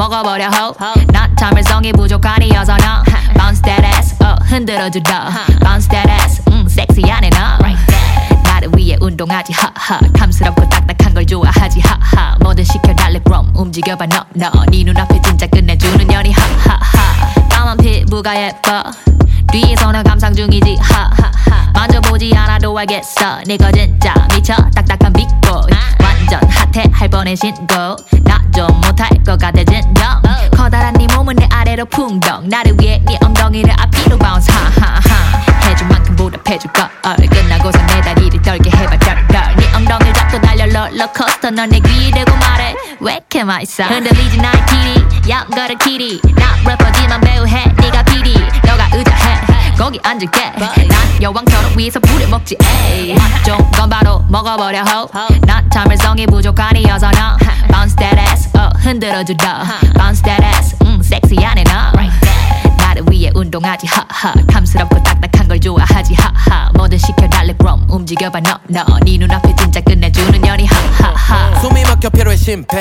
먹어버려 ho 난 참을성이 부족하니 여서 너 Bounce that ass 흔들어주라 Bounce that ass 섹시하네 너 나를 위해 운동하지 하하 탐스럽고 딱딱한 걸 좋아하지 하하 뭐든 시켜달래 그럼 움직여봐 너 네 눈앞에 진짜 끝내주는 연이 하하하 까만 피부가 예뻐 뒤에서는 감상 중이지 하하하 만져보지 않아도 알겠어 네가 진짜 미쳐 딱딱한 빅보이 완전 핫해 할 뻔해 신고 나 좀 못할 것 같아 진정 커다란 네 몸은 내 아래로 풍덩 나를 위해 네 엉덩이를 앞뒤로 bounce 하하하 해줄 만큼 보답해줄 걸 끝나고서 내 다리를 떨게 해봐 덜덜 네 엉덩이를 잡고 달려 롤러코스터 넌 내 귀에 대고 말해 왜 이렇게 맛있어 흔들리지 나의 길이 얌거를 길이 나 래퍼지만 배우해 네가 PD 너가 의자해 거기 앉을게 난 여왕처럼 위에서 불을 먹지 맛 좋은 건 바로 먹어버려 ho 난 참을성이 부족하니 여서 너 Bounce that ass 흔들어주라 Bounce that ass 섹시하네 너 나를 위해 운동하지 하하 탐스럽고 딱딱한 걸 좋아하지 하하 뭐든 시켜달래 그럼 움직여봐 너네 눈앞에 진짜 끝내주는 연이 하하하 숨이 막혀 필요해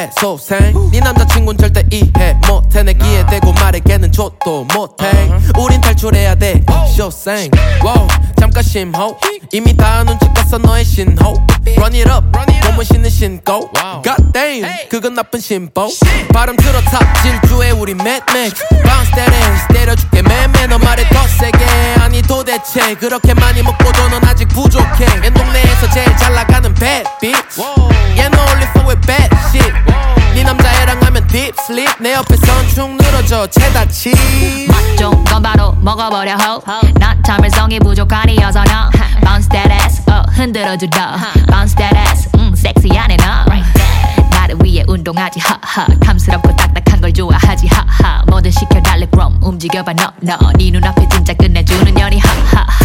심폐소생 네 남자친구는 절대 이해 못해 내 귀에 대고 말해 걔는 족도 못해 우린 탈출해야 돼 쇼생 잠깐 심호 이미 다 눈치 깠어 너의 신호 Run it up 몸은 신는 신고 God damn 그건 나쁜 심보 발음 틀어 탑 질주해 우리 mad max Bounce that ass 때려줄게 매매 너 말해 더 세게 아니 도대체 그렇게 많이 먹고도 넌 아직 부족해 이 동네에서 제일 잘 나가는 bad bitch 얘는 only for with bad shit 네 남자애랑 하면 deep sleep 내 옆에선 축 늘어져 채다치 맛 좋은 건 바로 먹어버려 ho 난 참을성이 부족하니 여서 너 Bounce that ass 흔들어주라 Bounce that ass 섹시하네 너 나를 위해 운동하지 하하 탐스럽고 딱딱한 걸 좋아하지 하하 뭐든 시켜달래 그럼 움직여봐 너네 눈앞에 진짜 끝내주는 연이 하하하